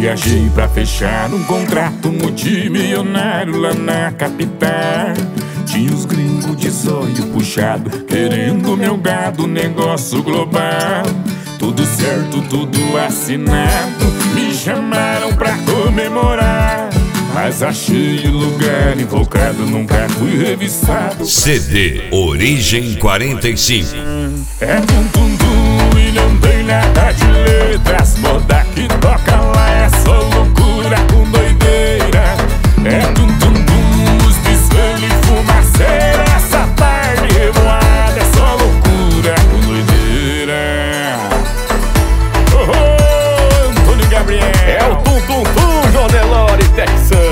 Viajei pra fechar um contrato multimilionário lá na capital. Tinha os gringos de zóio puxado, querendo meu gado, negócio global. Tudo certo, tudo assinado, me chamaram pra comemorar. Mas achei o lugar invocado, nunca fui revisado. CD Origem 45. É tum tum tum e não tem nada de letras. Moda que toca lá é só loucura com doideira. É tum tum tum, luz piscando e fumaceira. Essa tarde revoada é só loucura com doideira. Oh, oh, Antônio Gabriel. É o tum tum tum, João Nelore, Texas.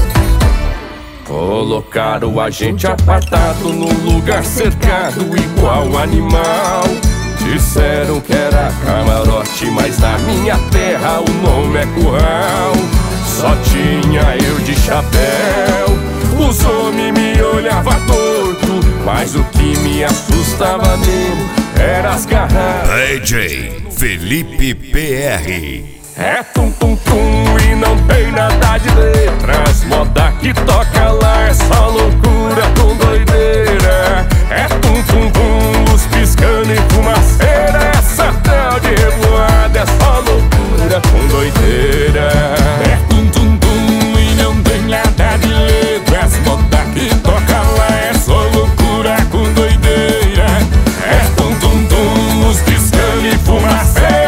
Colocaram a gente apartado num lugar cercado igual animal. Disseram que era camarote, mas na minha terra o nome é curral. Só tinha eu de chapéu, os homens me olhavam torto, mas o que me assustava mesmo era as garrafas. DJ Felipe PR. É tum tum tum e não tem nada de letras. Moda que toca lá é só loucura com doideira. É tum tum tum, luz piscando e fumaceira. Essa tal de revoada é só loucura com doideira. É tum tum tum e não tem nada de letras. Moda que toca lá é só loucura com doideira. É tum tum tum, luz piscando e fumaceira.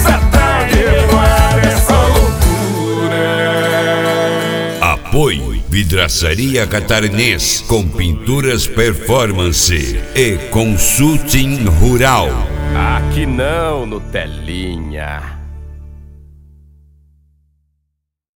Apoio Vidraçaria Catarinense com pinturas performance e consulting rural. Aqui não, Nutelinha.